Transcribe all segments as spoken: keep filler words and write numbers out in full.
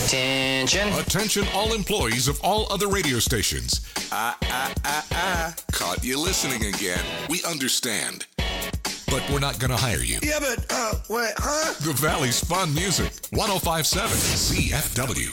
Attention. Attention all employees of all other radio stations. Ah, ah, ah, ah. Caught you listening again. We understand. But we're not going to hire you. Yeah, but, uh, what, huh? The Valley's fun music. one oh five point seven C F W.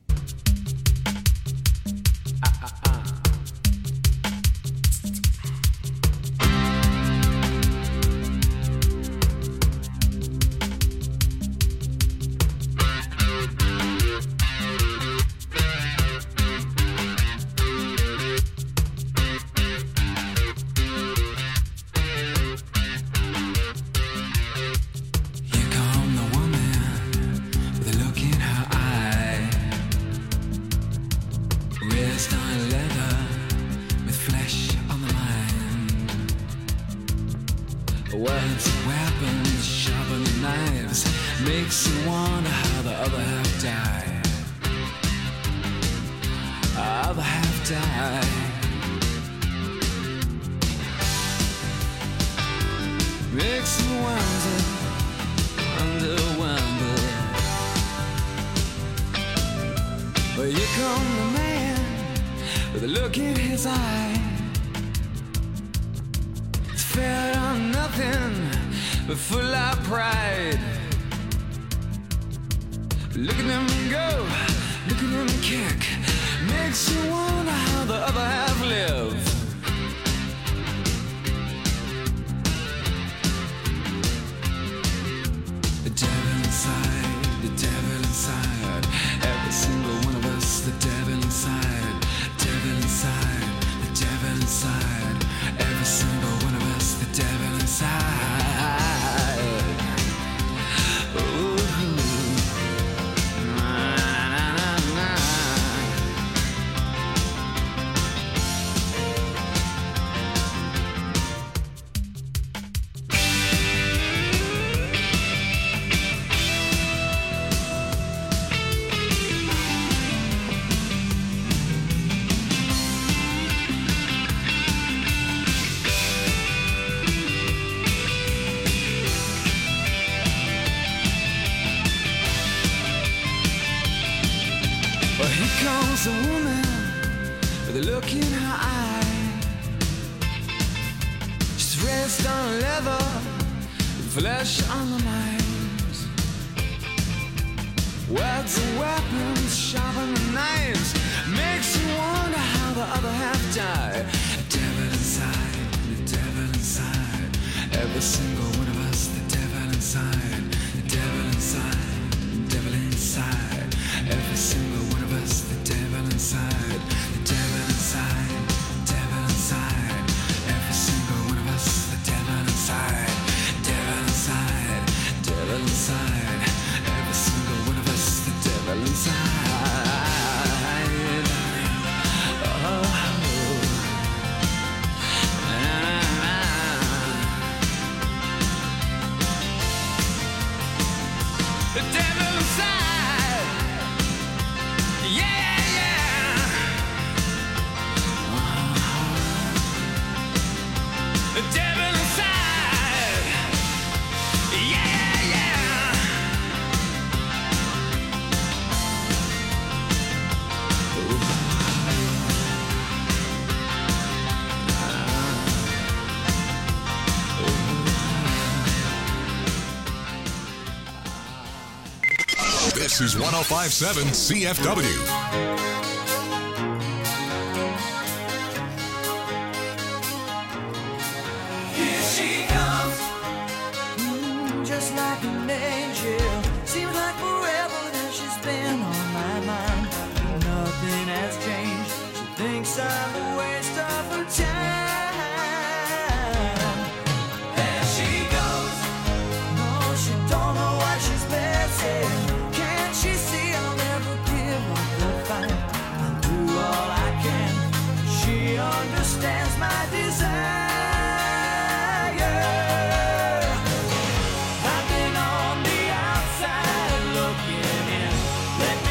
This is one oh five point seven C F W.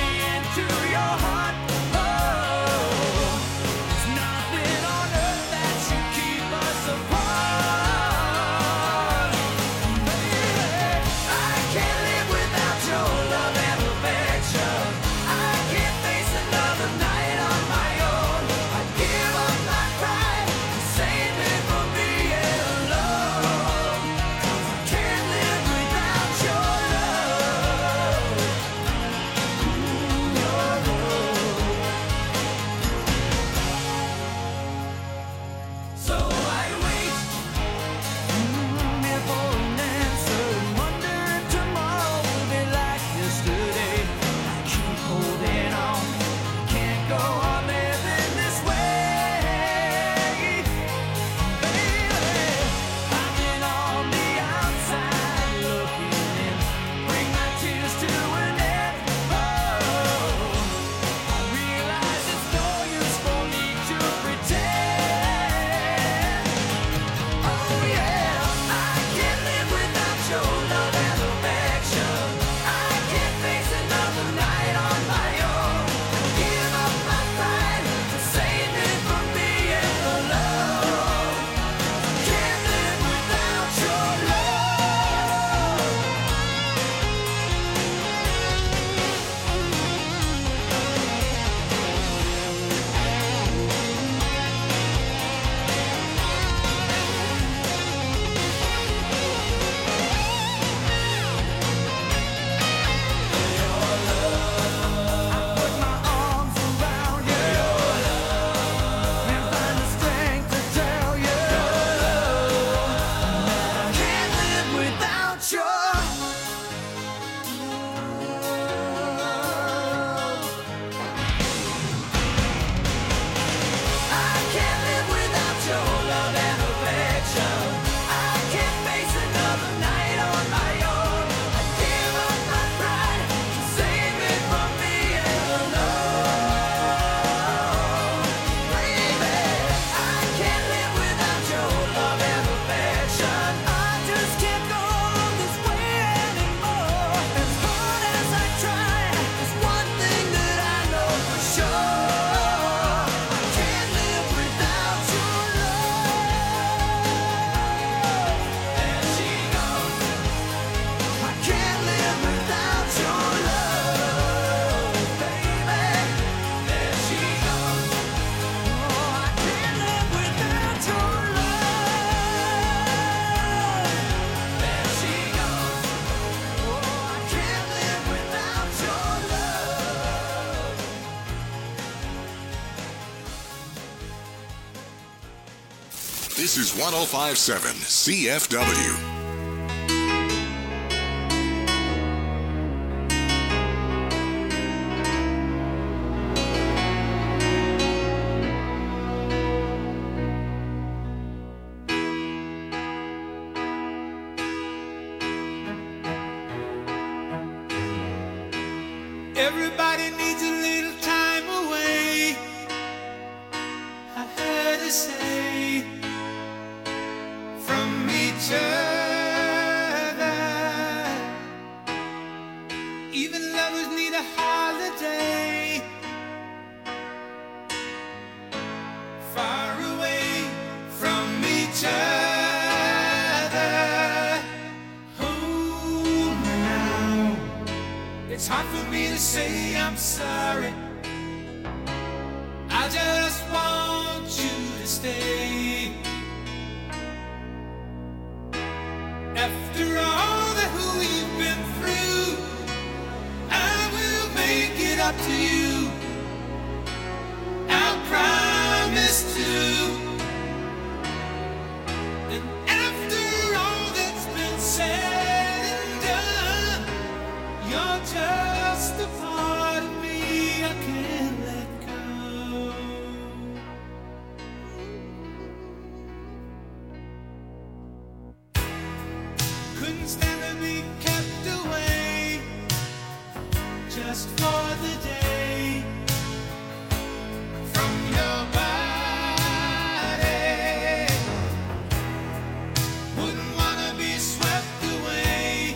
Nothing on earth that This is one oh five point seven C F W. Everybody needs a little time away, I heard her say, from each other. Even lovers need a holiday, far away from each other. Hold me now, it's hard for me to say I'm sorry. I just want you to stay. After all that we've been through, I will make it up to you. I'll promise to. And after all that's been said and done, you're just a part of me I can't let go. Couldn't stand to be kept away just for the day from your body. Wouldn't wanna be swept away,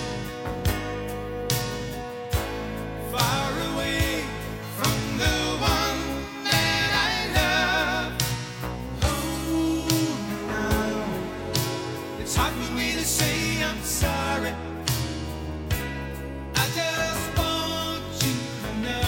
far away from the one that I love. Oh, now it's hard for me to say I'm sorry. I just want you to know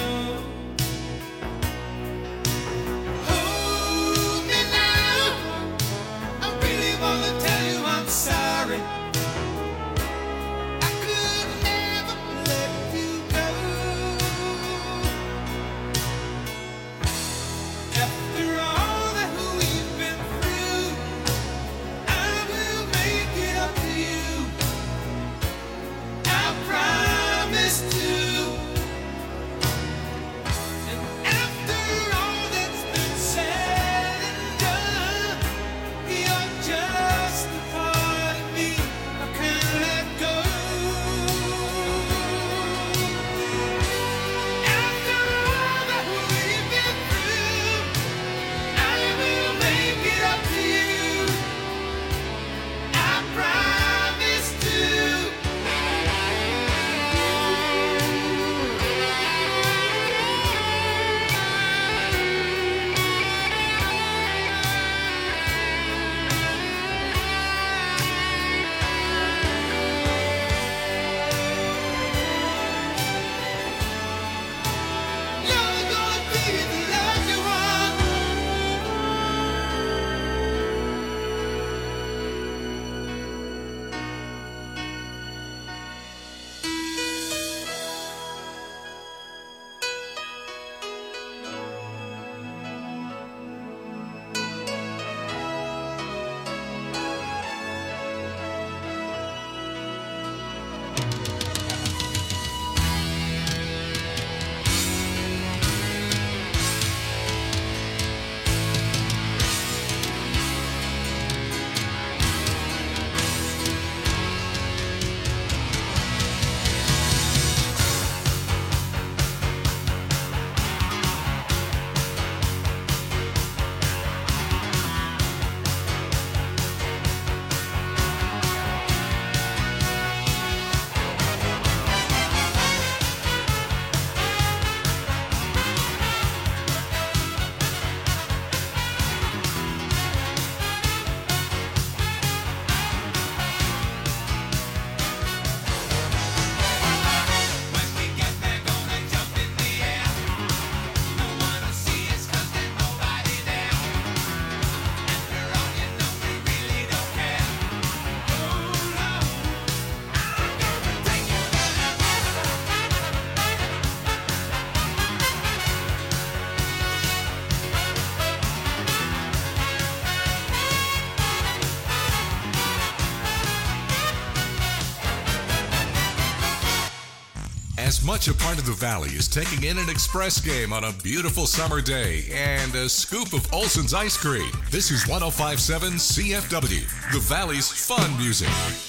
as much a part of the Valley as taking in an express game on a beautiful summer day and a scoop of Olson's ice cream. This is one oh five point seven C F W, the Valley's fun music.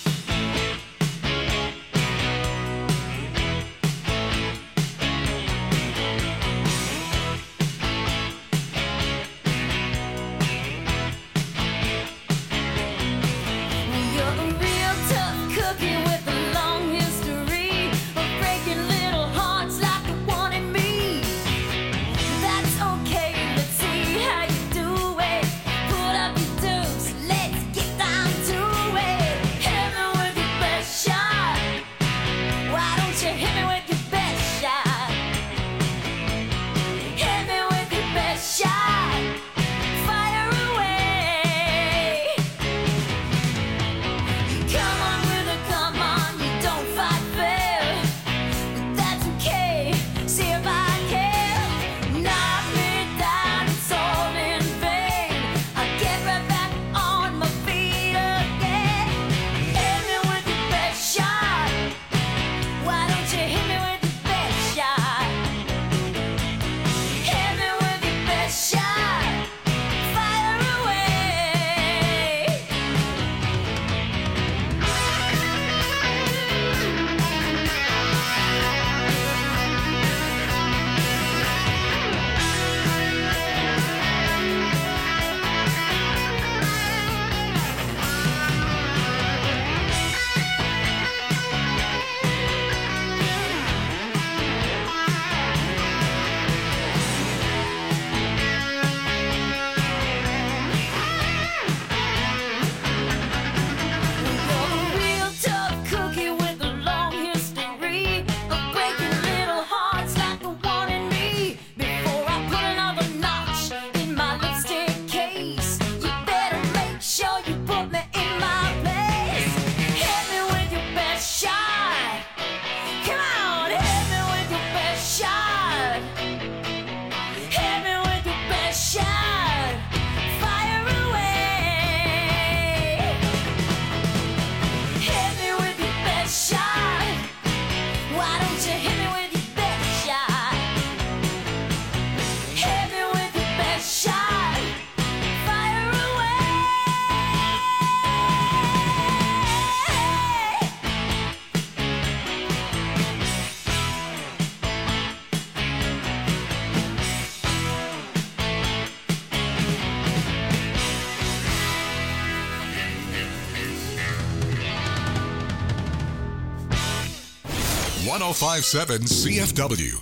one oh five point seven C F W.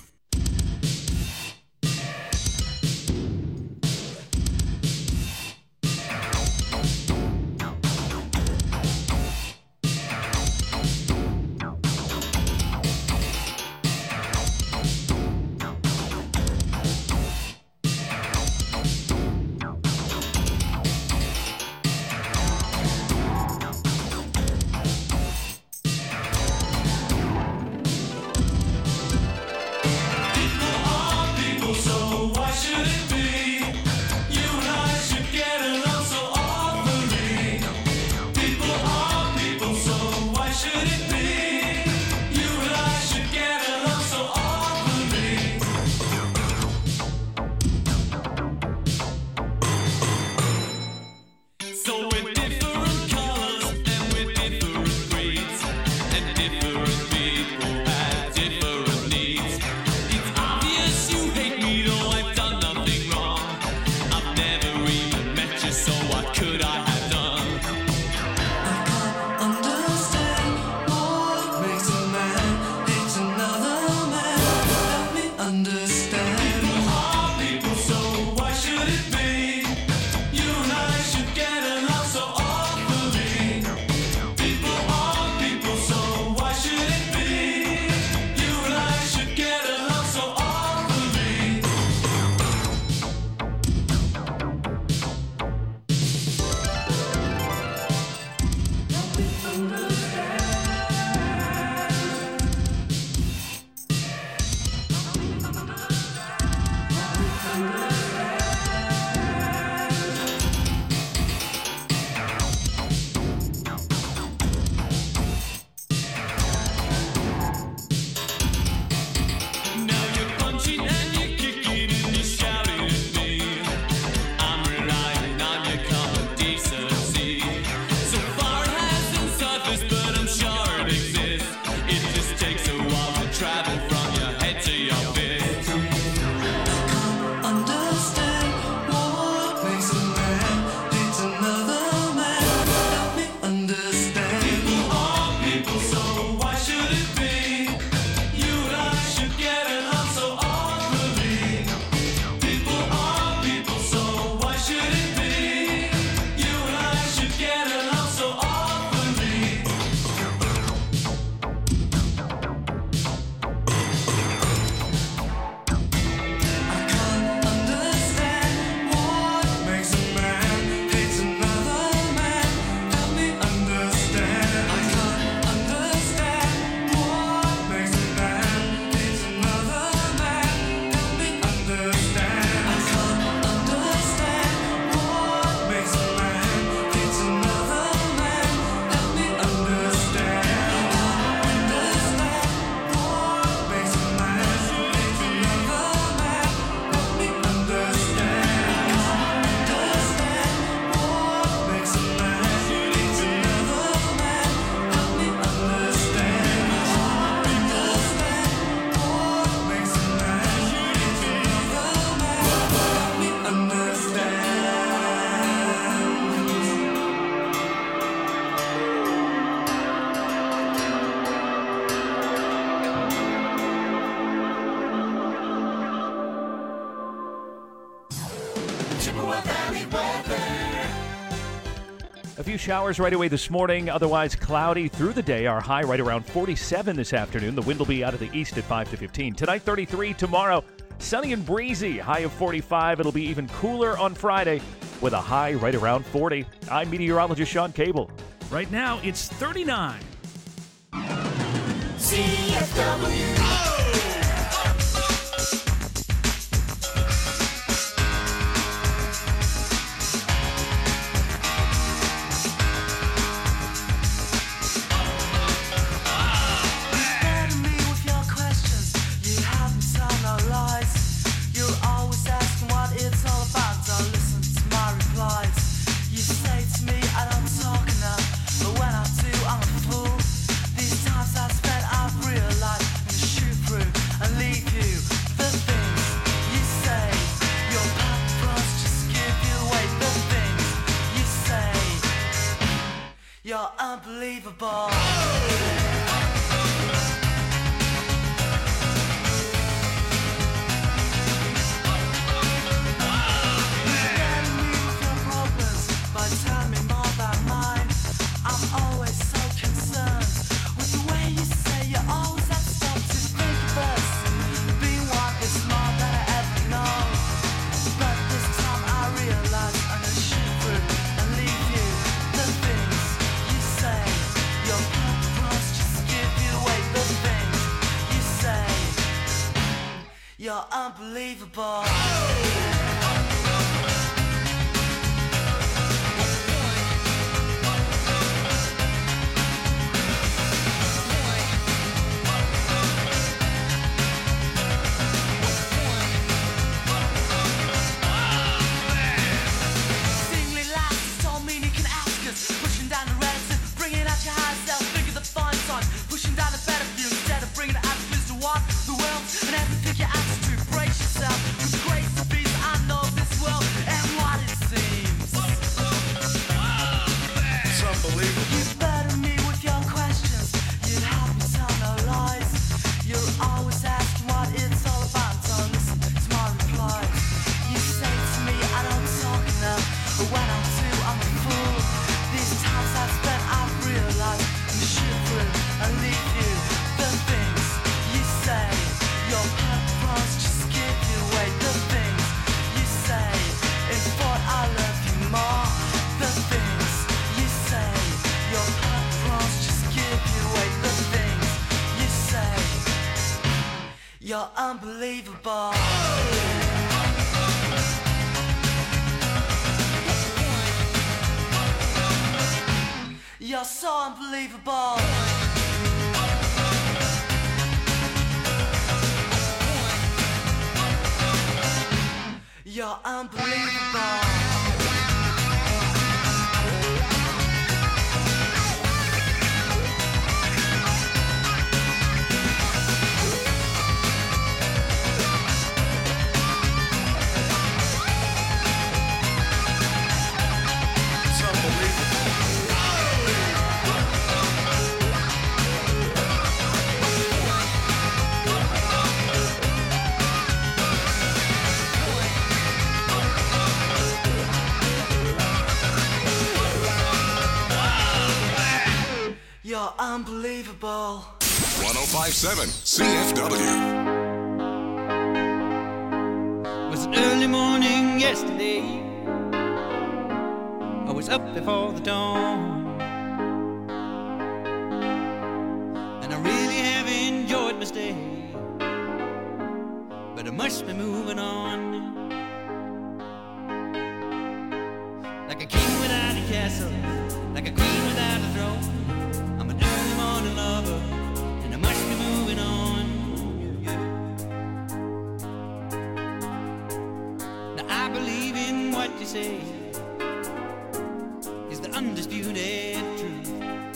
Could I have done? I can't understand why A few showers right away this morning, otherwise cloudy through the day. Our high right around forty-seven this afternoon. The wind will be out of the east at five to fifteen. Tonight, thirty-three. Tomorrow, sunny and breezy. High of forty-five. It'll be even cooler on Friday with a high right around forty. I'm meteorologist Sean Cable. Right now, it's thirty-nine. C F W. You're unbelievable. You're unbelievable. Singly lies don't mean you can ask us. Pushing down the relative, bringing out your high self. Figure the fun son. Pushing down the better view instead of bringing it out to what the world and everything you ask to brace yourself. With grace to be, I know this world and what it seems. It's unbelievable. You better me with your questions. You help me tell no lies. You're always asking what it's all about. Don't listen to my replies. You say to me I don't talk enough, but when I do I'm a fool. These times I've spent I've realized I'm shoot through and leave you the things you say. Your purpose just give you away the things you say. It's what I love you more. The things you say. Your purpose just give you away the things you say. You're unbelievable. You're so unbelievable. You're unbelievable. It's unbelievable. You're unbelievable. one oh five point seven C F W. It was an early morning yesterday. I was up before the dawn, and I really have enjoyed my stay, but I must be moving on. Like a king without a castle, like a queen without a throne, I'm an early morning lover, and I must be moving on. Yeah, yeah. Now I believe in what you say is the undisputed truth,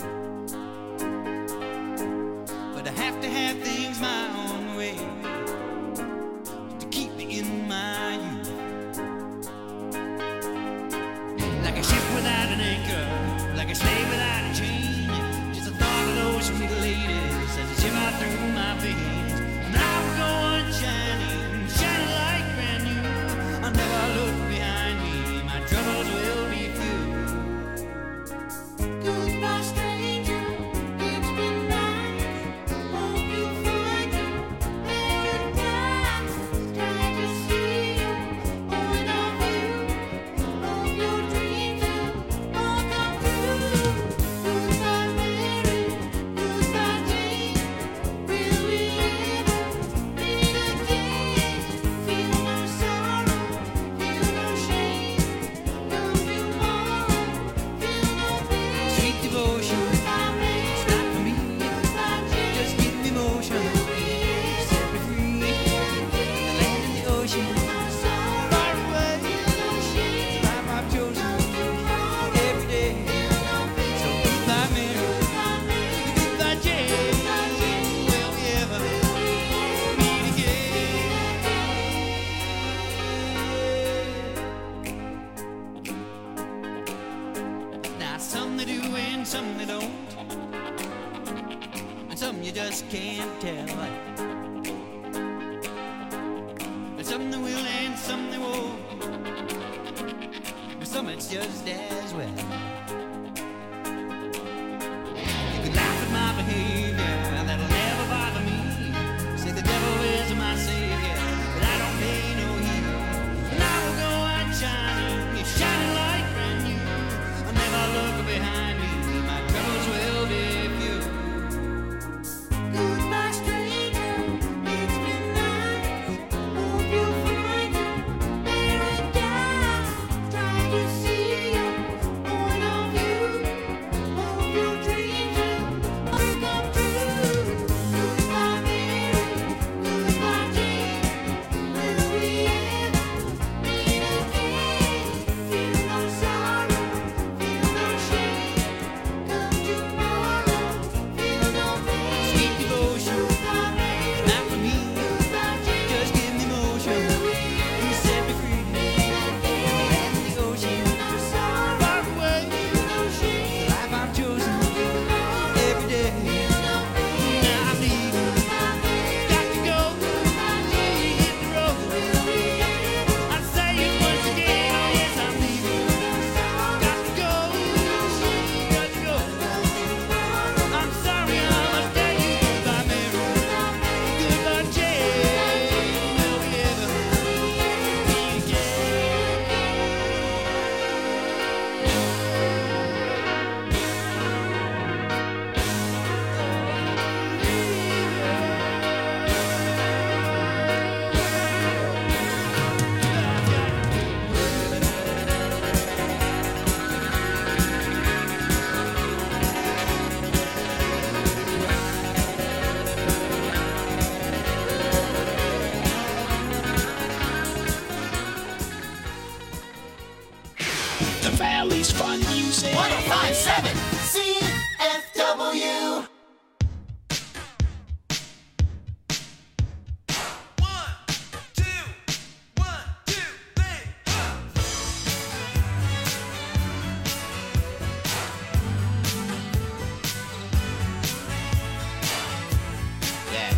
but I have to have things my own way to keep me in my youth. Like a ship without an anchor, like a slave without a chain, just the thought of those sweet ladies as they shiver through my veins. And I will go on shining, shining like brand new. I'll never look behind me, my trouble something you just can't tell. There's something that will and something that won't. There's something that's just as well. You can laugh at my behavior, that'll never bother me. Say the devil is my savior, but I don't pay no heed. And I will go out shining, it's shining like brand new. I'll never look behind me, my troubles will be few. Goodbye, stranger, it's been nice. Hope you find a paradise. Try to see your point of view. Hope your dreams will come true. Goodbye, Mary, goodbye, Jane. Will we ever meet again? Feel no sorrow, feel no shame. Come tomorrow, feel no pain. Sweet devotion, Goodbye, Mary, not for me, goodbye, Jane. just give me motion. You set me free, and the ocean, far away. The life I've chosen, every day. Now I'm leaving, got to go, hit the road. I say it once again, yes I'm leaving, got to go, got to go. I'm sorry I must tell you goodbye, Mary, goodbye, Jane. Will we ever meet The Valley's fun music. one oh five point seven C F W. One, two, one, two, three, huh. Yeah.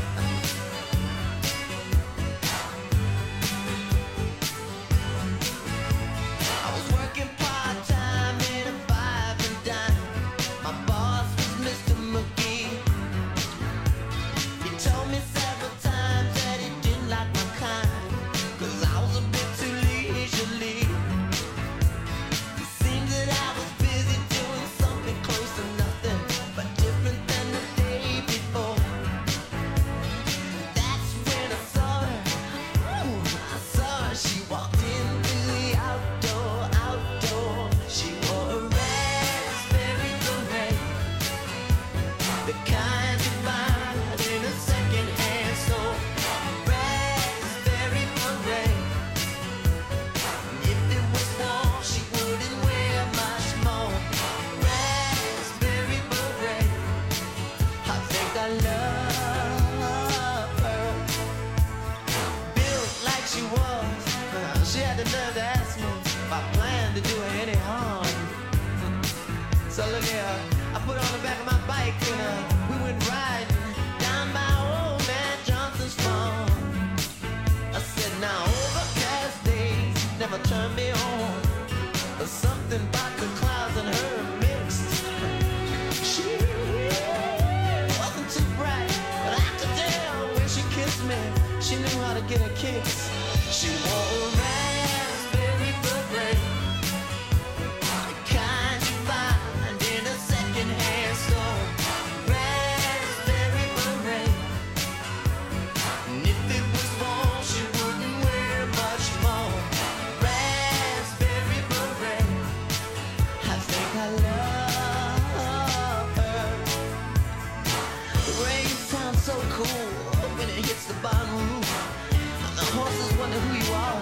I was working part-time in a five and dime. My boss was Mister McGee. He told me several times that he didn't like my kind, 'cause I was a bit too leisurely. It seemed that I was busy doing something close to nothing, but different than the day before. That's when I saw her. Ooh, I saw her. She walked into the outdoor, outdoor. She wore a raspberry beret, the kind you find in a second-hand store. Raspberry beret. If it was warm, she wouldn't wear much more. Raspberry beret. I think I love her. Built like she was, she had the nerve to ask me if I planned to do her any harm. So look here, I put her on the back of my bike and uh, we went riding down by old man Johnson's farm. I said, now overcast days never turn me on. There's something about the clouds and her mixed. She wasn't too bright, but I could tell when she kissed me, she knew how to get her kicks. She wore a raspberry beret, the kind you find in a second-hand store. Raspberry beret. And if it was warm, she wouldn't wear much more. Raspberry beret. I think I love her. The rain sounds so cool when it hits the barn roof. And the horses wonder who you are.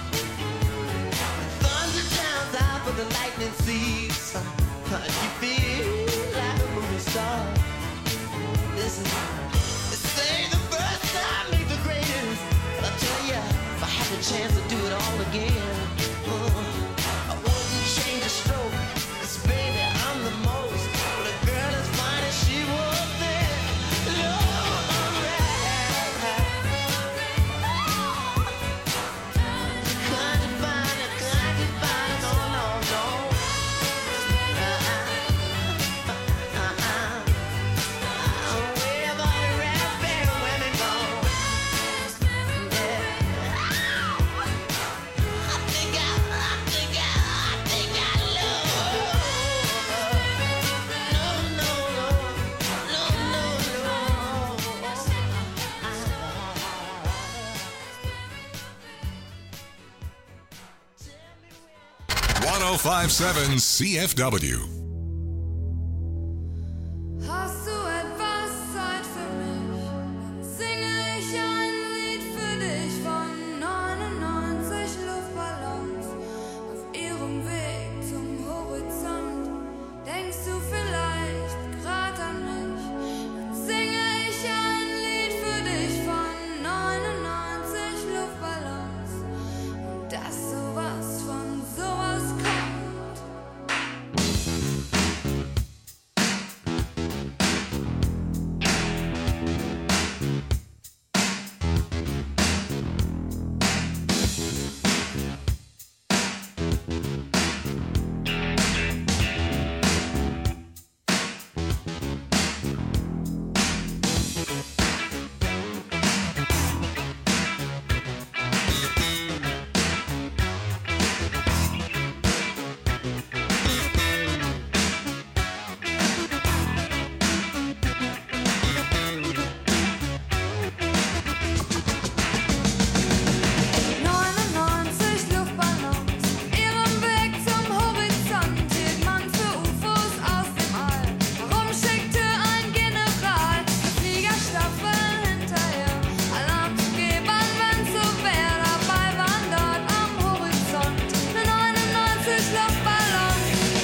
Thunder drowns out, but the lightning sees. You feel like a movie star. Listen, they say the first time make the greatest. But I tell ya, if I had the chance to do it all again, uh, I wouldn't change a stroke. 'Cause baby, I'm the most. But a girl as fine as she was then. oh five seven C F W. Hast du etwas Zeit für mich? Dann singe ich ein Lied für dich von neunundneunzig Luftballons auf ihrem Weg zum Horizont. Denkst du vielleicht grad an mich? Dann singe ich ein Lied für dich von neunundneunzig Luftballons und dass sowas von sowas kommt. neunundneunzig Luftballons, ihrem Weg zum Horizont hielt man für U F Os aus dem All. Warum schickte ein General Fliegerstaffel hinterher? Alarm zu geben, wenn's so wär. Dabei waren dort am Horizont nur neunundneunzig Luftballons.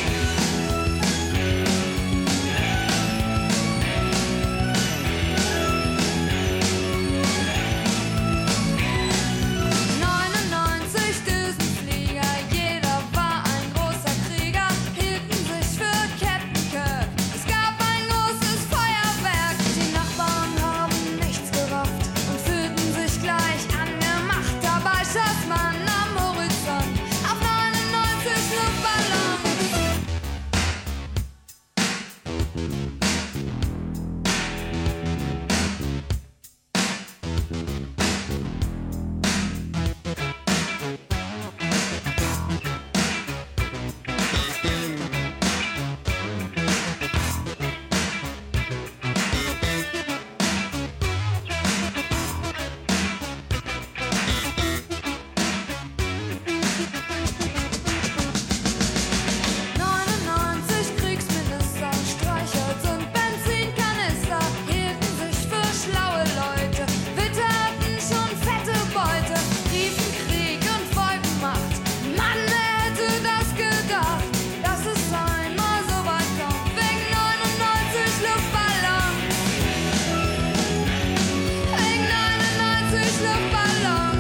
neunundneunzig Düsenflieger, jeder war ein großer Krieger, hielten sich für Kettenköpfe. Es gab ein großes Feuerwerk, die Nachbarn haben nichts gerafft und fühlten sich gleich angemacht. Dabei schoss man am Horizont auf neunundneunzig Luftballons. neunundneunzig Kriegsminister, Streichholz und Benzinkanister hielten sich für schlaue Leute, witterten schon fette Beute, riefen Krieg und wollten Macht. Mann, wer hätte das gedacht, dass es einmal so weit kommt, wegen neunundneunzig Luftballons. Wegen neunundneunzig Luftballons.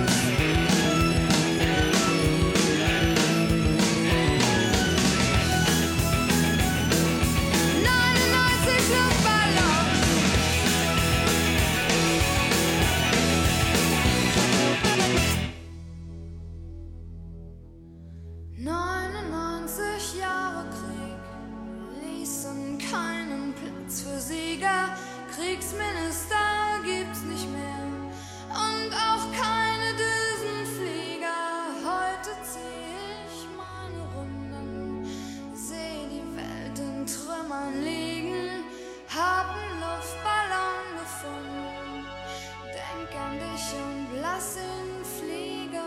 neunundneunzig Luftballons. neunundneunzig Jahre Krieg ließen keinen Platz für Sieger. Kriegsminister gibt's nicht mehr und auch keine Düsenflieger. Heute zieh ich meine Runden, seh die Welt in Trümmern liegen, hab 'n Luftballon gefunden, denk an dich und lass ihn fliegen.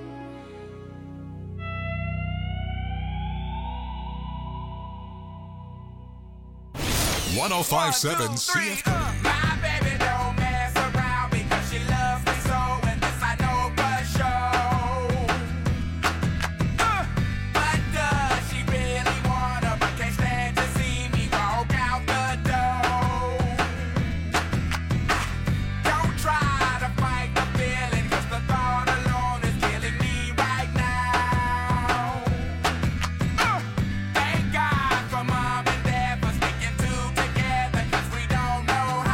one oh five seven C F W. My baby don't mess around because she loves me so, and this I know for sure. Uh, but does she really wanna, but can't stand to see me walk out the door? Don't try to fight the feeling, 'cause the thought alone is killing me right now. Uh, thank God for mom and dad for sticking two together, 'cause we don't know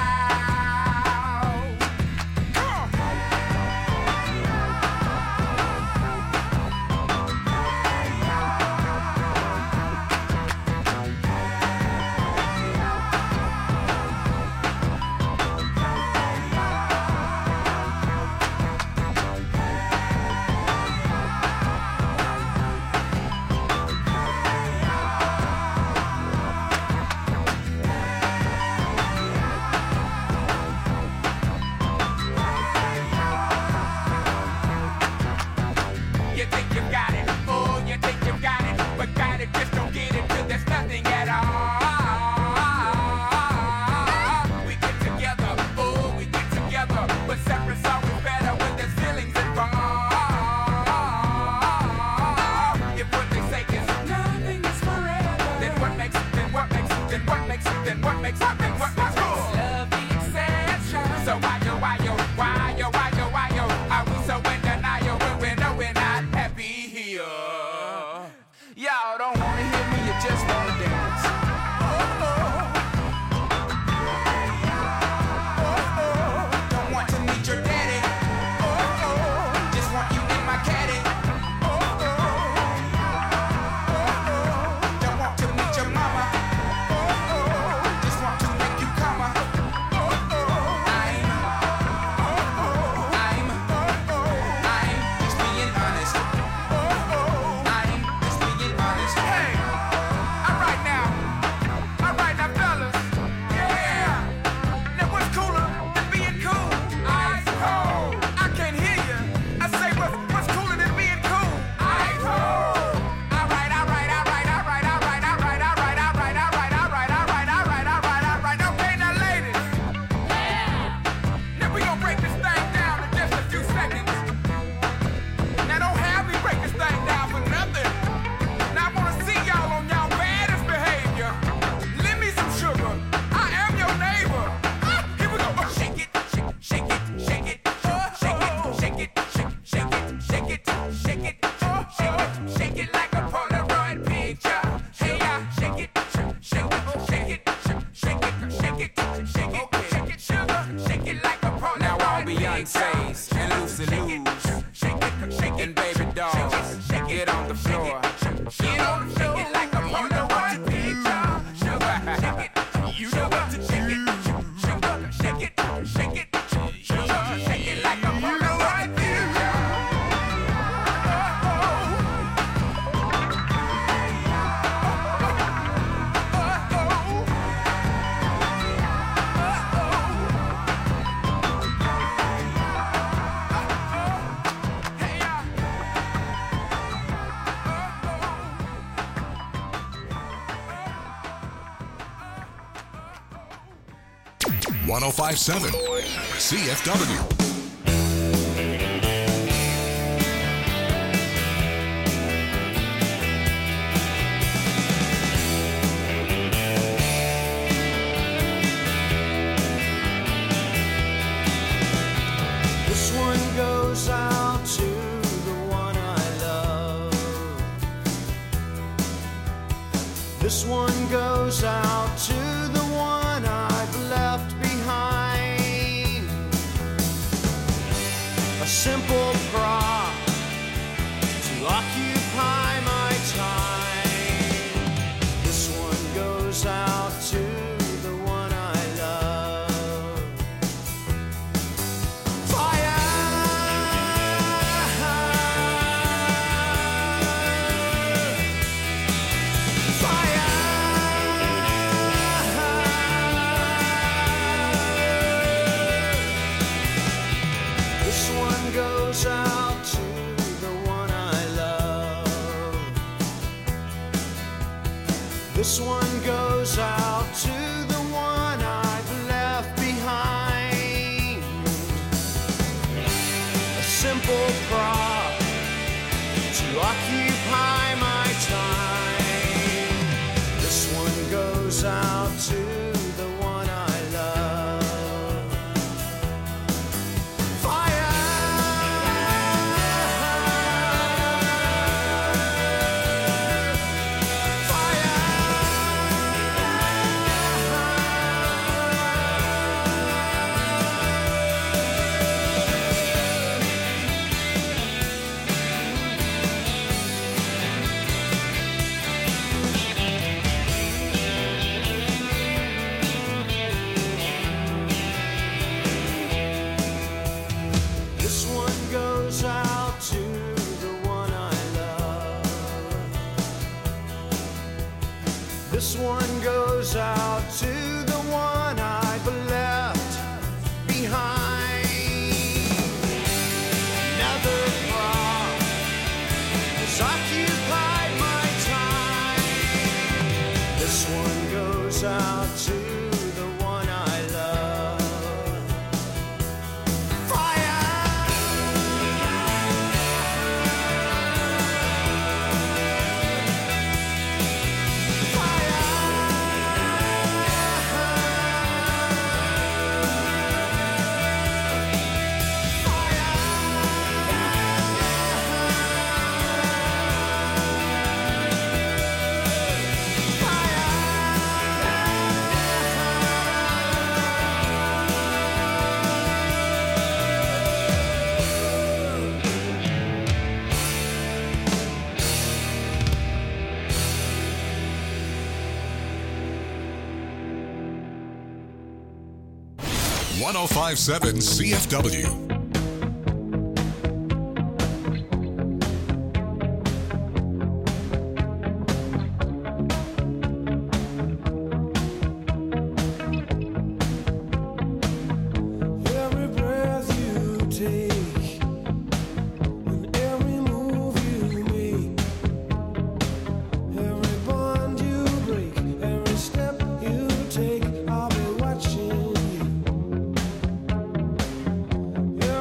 one oh five point seven C F W. This one goes out to the one I love. This one goes out to the one I've left behind. A simple prop to occupy my time. This one goes out to the one I love. Fire! This one goes out to the one I love. This one goes out to the one I've left behind. A simple prop to occupy my time. This one goes out to the one I love. Fire! This one goes out to the one I love. This one goes out to the one I've left behind. Another prop has occupied my time. This one goes out to the one I love. one oh five point seven C F W. Every breath you take and every move you make, every bond you break, every step you take, I'll be watching you.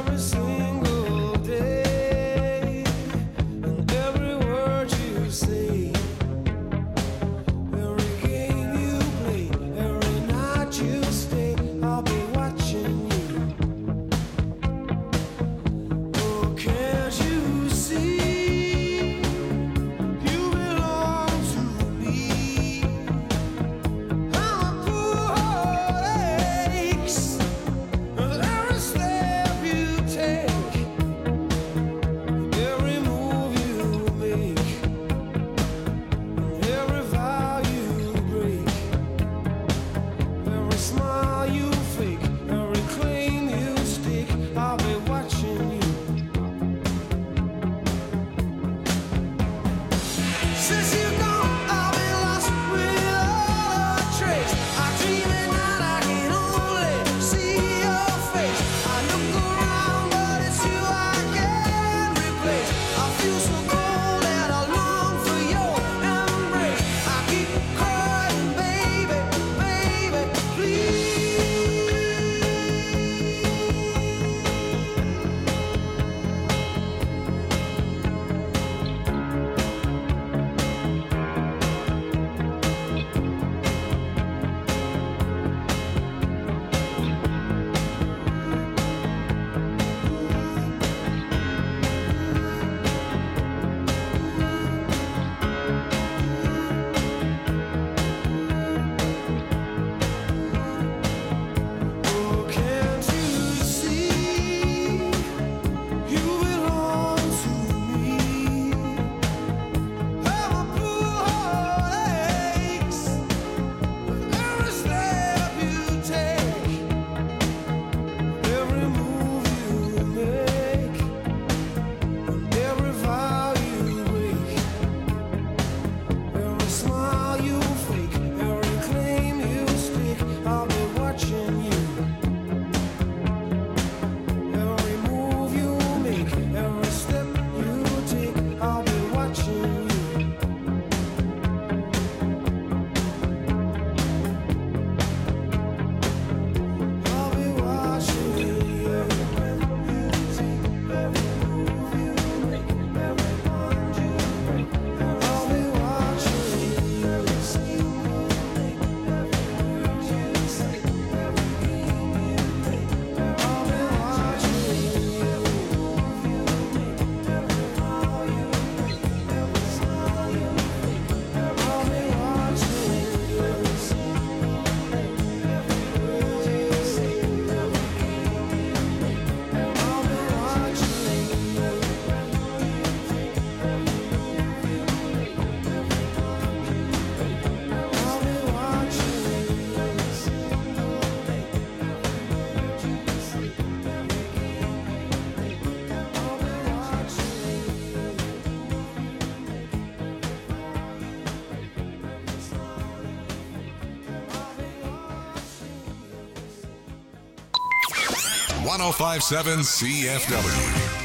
one oh five point seven C F W.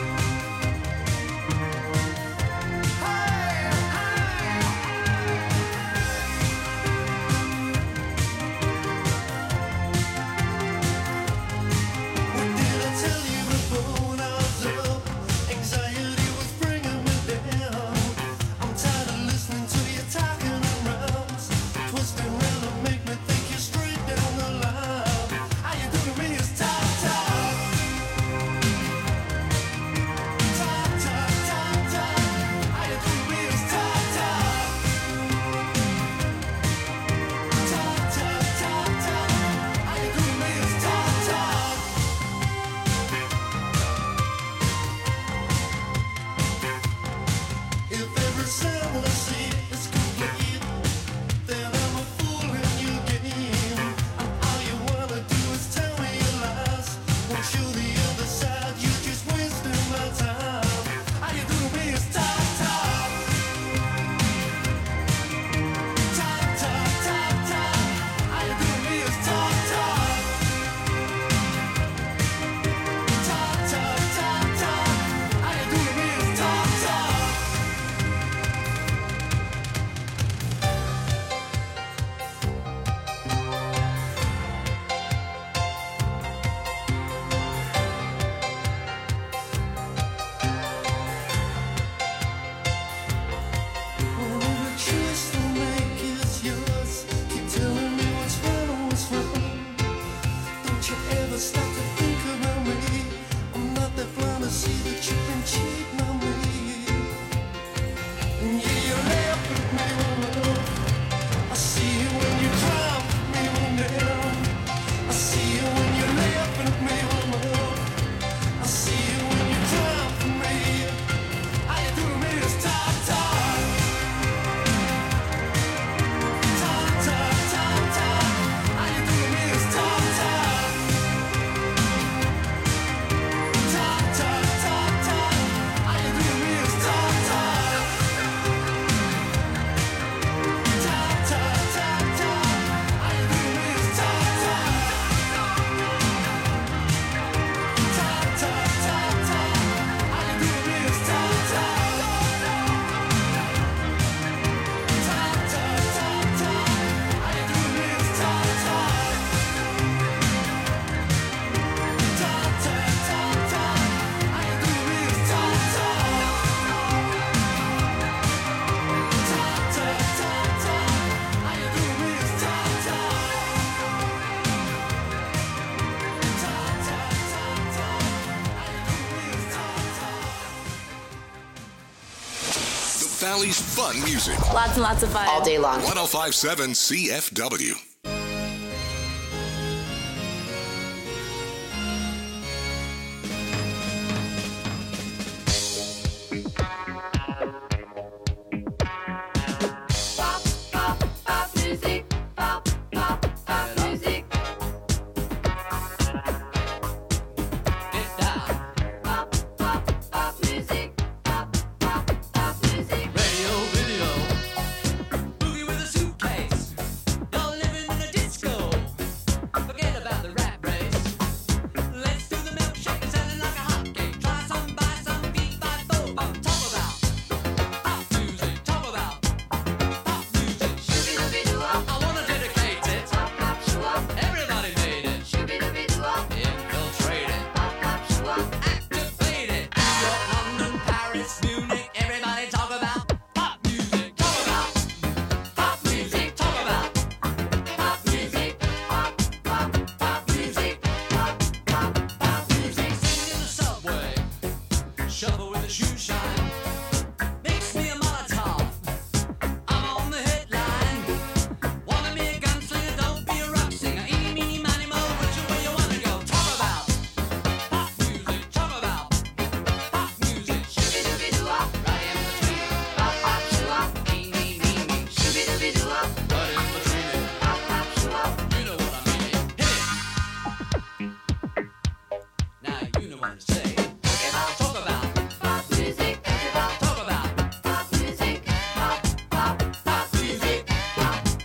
Valley's fun music. Lots and lots of fun. All day long. one oh five point seven C F W.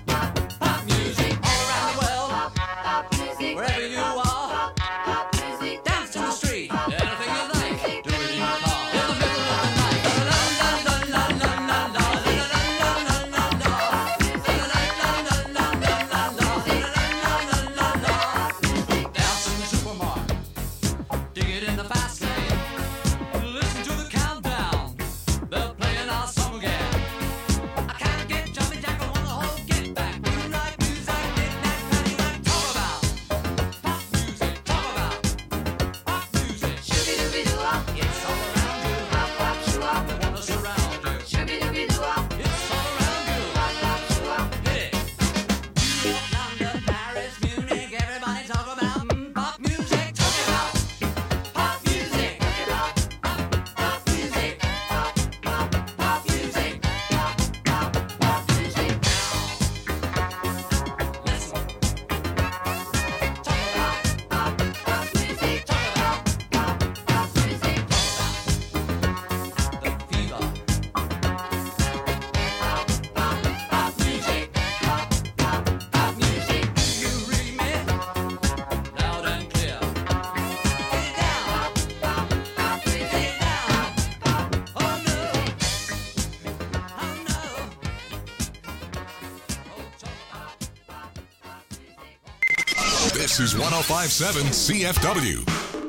Wherever you are, This is one oh five point seven C F W.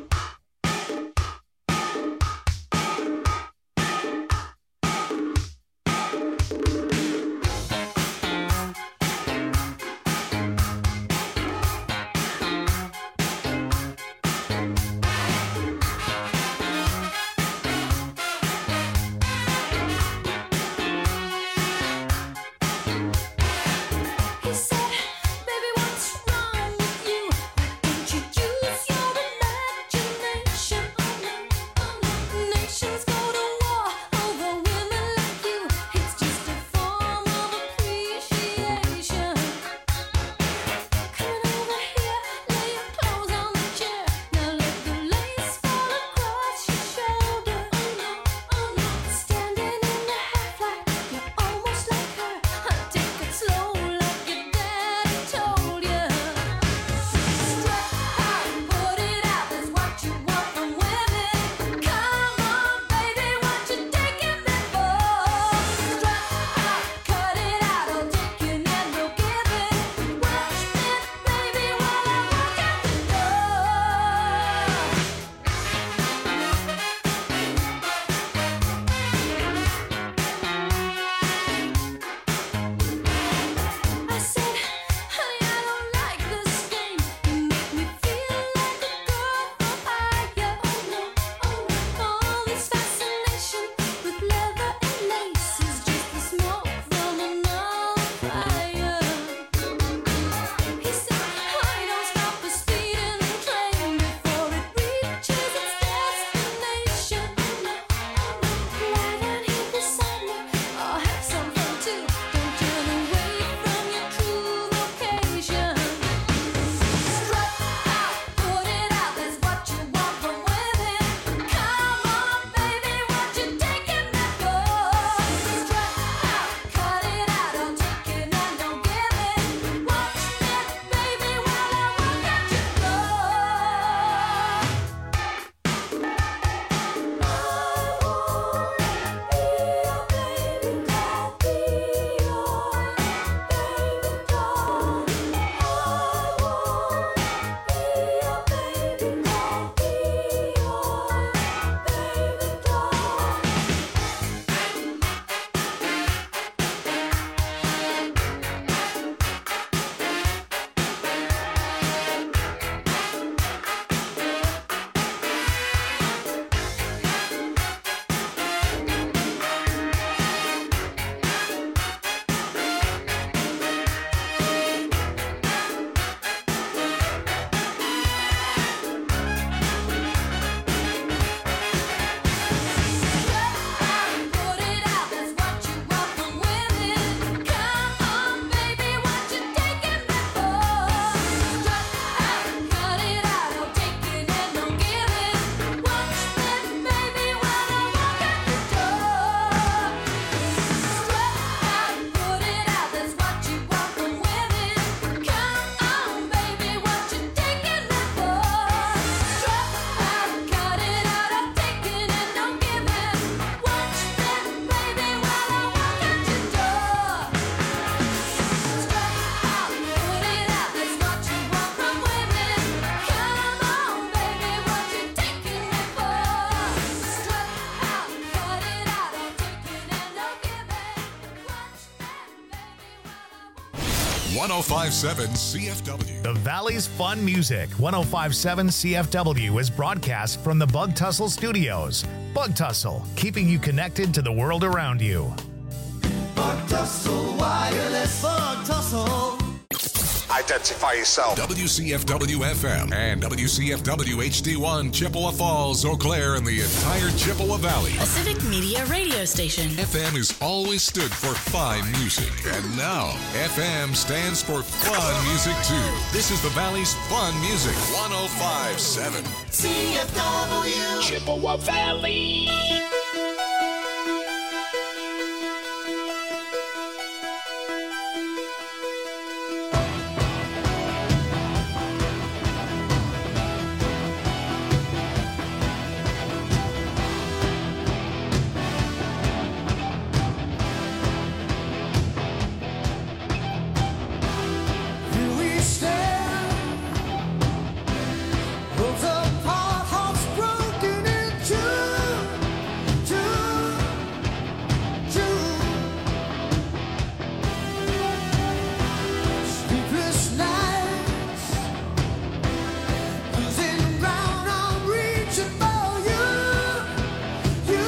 He said, "Baby, what's wrong with you? Don't you use your imagination? Nations go to war over women like you. It's just a form of appreciation. Come over here, lay your clothes on the chair. Now let the lace fall across your shoulder. Standing in the half light, you're almost like her. Take it slow, like your daddy told you. Strut out, put it out. That's what you want from women. Come on, baby, what you taking me for? Strut out, cut it out. I'll take you and no giving. Watch me, baby, while I walk out the door. I said, honey, I don't like this game. You make me feel like a girl from higher. Oh no, oh no, all this fascination with leather and lace is just the smoke from another fire. He said, honey, don't stop the speeding train before it reaches its destination. Oh no, oh no, lie down here beside me. I'll have some fun too. Don't turn away from your true vocation. Strut out, put it out. That's what you want from women. Come on, baby, what you taking me for? Strut out, cut it out. I'll take it and don't give it. Watch me, baby, while I walk out your door. Put it out, that's what you want from women. Come on, baby, what you taking me for? Strut out, cut it out. I'll take it and don't give it. Watch me, baby, while I walk out the door. Strut out, put it out. That's what you want from women. Come on, baby, what you taking me for? Strut out, cut it out. I'll take it and don't give it. Watch me, baby, while I walk out your door. Strut out, put it out. That's what you want from women. Come on, baby, what you taking me for? Strut out, cut it out. I'll take it and don't give it. Watch me, baby, while I walk. one oh five point seven C F W. The Valley's Fun Music, one oh five point seven C F W, is broadcast from the Bug Tussle Studios. Bug Tussle, keeping you connected to the world around you. Bug Tussle Wireless. Bug Tussle. Identify yourself. W C F W F M and W C F W H D one, Chippewa Falls, Eau Claire, and the entire Chippewa Valley. A civic media radio station. F M has always stood for fine music, and now F M stands for fun music too. This is the Valley's Fun Music, one oh five point seven C F W. Chippewa Valley.